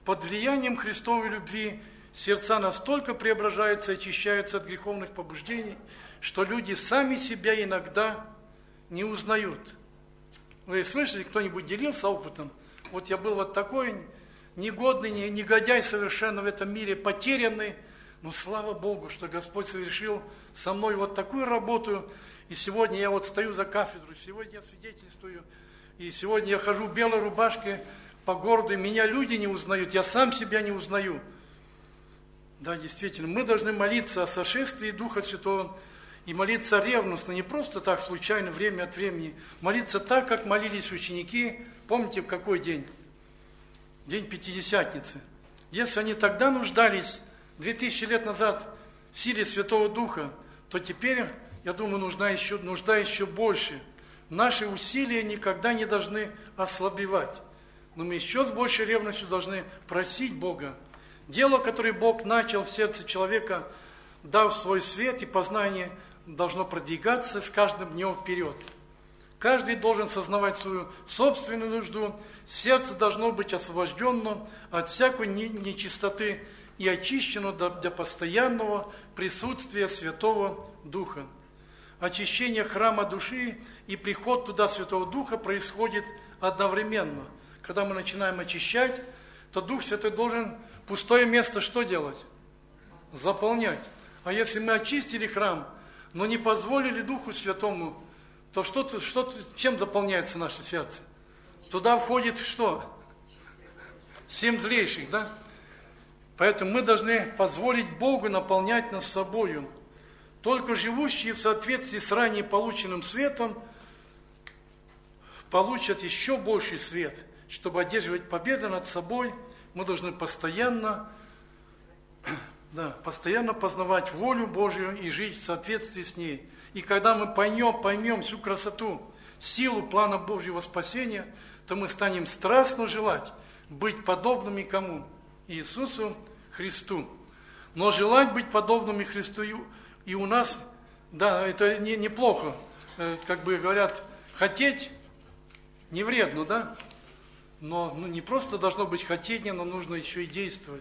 Speaker 1: под влиянием Христовой любви сердца настолько преображаются и очищаются от греховных побуждений, что люди сами себя иногда не узнают. Вы слышали, кто-нибудь делился опытом? Вот я был вот такой негодный, негодяй совершенно в этом мире, потерянный. Но слава Богу, что Господь совершил со мной вот такую работу. И сегодня я вот стою за кафедрой, сегодня я свидетельствую. И сегодня я хожу в белой рубашке по городу, и меня люди не узнают, я сам себя не узнаю. Да, действительно, мы должны молиться о сошествии Духа Святого и молиться ревностно, не просто так, случайно, время от времени. Молиться так, как молились ученики. Помните, в какой день? День Пятидесятницы. Если они тогда нуждались, 2000 лет назад, в силе Святого Духа, то теперь, я думаю, нужда еще больше. Наши усилия никогда не должны ослабевать. Но мы еще с большей ревностью должны просить Бога. Дело, которое Бог начал в сердце человека, дав свой свет и познание, должно продвигаться с каждым днем вперед. Каждый должен сознавать свою собственную нужду. Сердце должно быть освобождено от всякой нечистоты и очищено для постоянного присутствия Святого Духа. Очищение храма души и приход туда Святого Духа происходит одновременно. Когда мы начинаем очищать, то Дух Святой должен пустое место что делать? Заполнять. А если мы очистили храм, но не позволили Духу Святому, то чем заполняется наше сердце? Туда входит что? 7 злейших, да? Поэтому мы должны позволить Богу наполнять нас собою. Только живущие в соответствии с ранее полученным светом получат еще больший свет. Чтобы одерживать победу над собой, мы должны постоянно познавать волю Божию и жить в соответствии с ней. И когда мы поймем всю красоту, силу плана Божьего спасения, то мы станем страстно желать быть подобными кому? Иисусу Христу. Но желать быть подобными Христу и у нас, да, это неплохо. Как бы говорят, хотеть не вредно, да? Но не просто должно быть хотение, но нужно еще и действовать.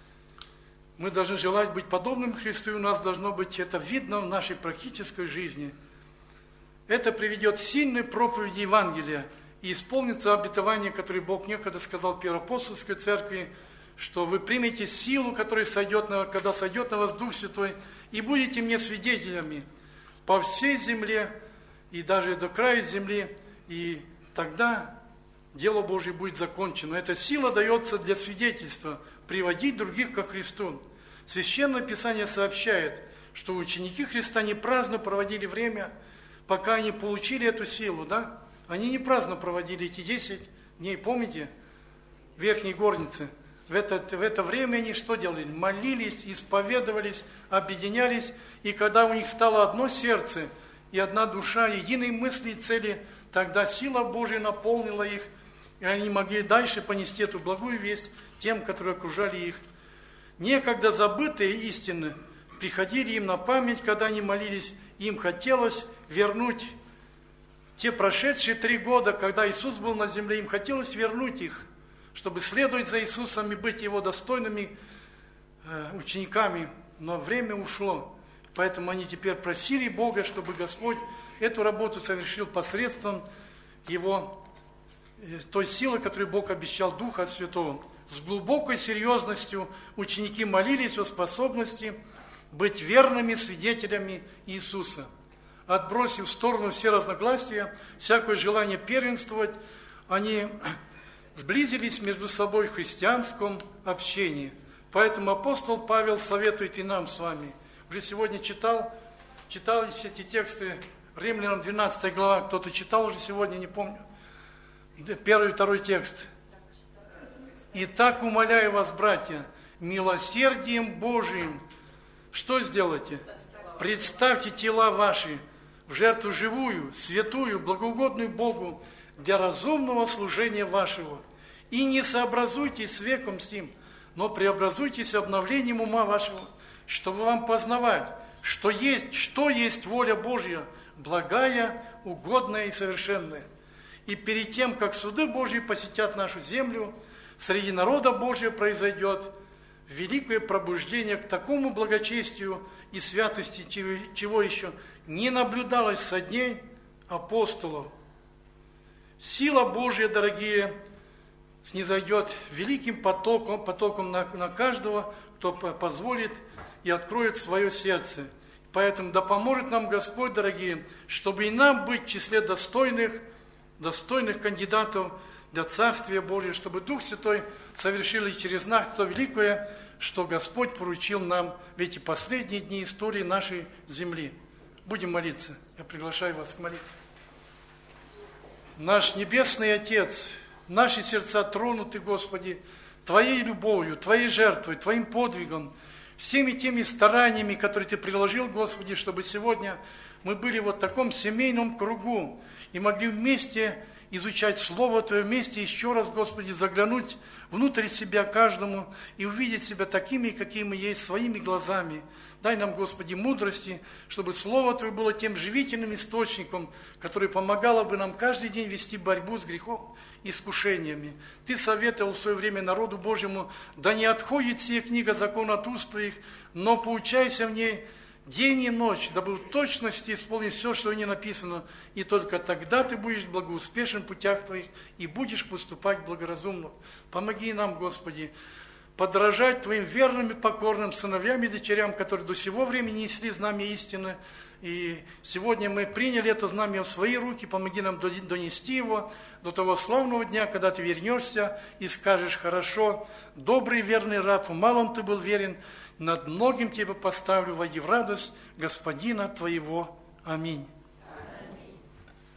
Speaker 1: Мы должны желать быть подобным Христу, и у нас должно быть это видно в нашей практической жизни. Это приведет к сильной проповеди Евангелия и исполнится обетование, которое Бог некогда сказал Первоапостольской церкви, что вы примете силу, которая когда сойдет на вас Дух Святой, и будете мне свидетелями по всей земле и даже до края земли, и тогда дело Божье будет закончено. Эта сила дается для свидетельства, приводить других ко Христу. Священное Писание сообщает, что ученики Христа не праздно проводили время, пока они получили эту силу, да? Они не праздно проводили эти 10 дней, помните, в Верхней Горнице. В это время они что делали? Молились, исповедовались, объединялись, и когда у них стало одно сердце и одна душа, единой мысли и цели, тогда сила Божия наполнила их, и они могли дальше понести эту благую весть тем, которые окружали их. Некогда забытые истины приходили им на память, когда они молились, им хотелось вернуть те прошедшие 3 года, когда Иисус был на земле, им хотелось вернуть их, чтобы следовать за Иисусом и быть Его достойными учениками. Но время ушло, поэтому они теперь просили Бога, чтобы Господь эту работу совершил посредством Его, той силы, которую Бог обещал, Духа Святого. С глубокой серьезностью ученики молились о способности быть верными свидетелями Иисуса. Отбросив в сторону все разногласия, всякое желание первенствовать, они сблизились между собой в христианском общении. Поэтому апостол Павел советует и нам с вами. Уже сегодня читались эти тексты, Римлянам 12 глава, кто-то читал уже сегодня, не помню, 1 и 2 текст. «Итак, умоляю вас, братья, милосердием Божиим, что сделайте? Представьте тела ваши в жертву живую, святую, благоугодную Богу для разумного служения вашего. И не сообразуйтесь с веком с ним, но преобразуйтесь обновлением ума вашего, чтобы вам познавать, что есть воля Божья, благая, угодная и совершенная. И перед тем, как суды Божьи посетят нашу землю, среди народа Божия произойдет великое пробуждение к такому благочестию и святости, чего еще не наблюдалось со дней апостолов. Сила Божья, дорогие, снизойдет великим потоком на каждого, кто позволит и откроет свое сердце. Поэтому да поможет нам Господь, дорогие, чтобы и нам быть в числе достойных кандидатов для Царствия Божия, чтобы Дух Святой совершил и через нас то великое, что Господь поручил нам в эти последние дни истории нашей земли. Будем молиться. Я приглашаю вас к молитве. Наш Небесный Отец, наши сердца тронуты, Господи, Твоей любовью, Твоей жертвой, Твоим подвигом, всеми теми стараниями, которые Ты приложил, Господи, чтобы сегодня мы были вот в таком семейном кругу и могли вместе изучать Слово Твое, вместе еще раз, Господи, заглянуть внутрь себя каждому и увидеть себя такими, какими мы есть, своими глазами. Дай нам, Господи, мудрости, чтобы Слово Твое было тем живительным источником, который помогало бы нам каждый день вести борьбу с грехом и искушениями. Ты советовал в свое время народу Божьему, да не отходит сия книга закона от уст Твоих, но поучайся в ней день и ночь, дабы в точности исполнить все, что в ней написано, и только тогда ты будешь благоуспешен в путях Твоих и будешь поступать благоразумно. Помоги нам, Господи, подражать Твоим верным и покорным сыновьям и дочерям, которые до сего времени несли знамя истины. И сегодня мы приняли это знамя в свои руки, помоги нам донести его до того славного дня, когда Ты вернешься и скажешь: хорошо, добрый верный раб, в малом Ты был верен, над многим Тебя поставлю, войди в радость Господина Твоего. Аминь.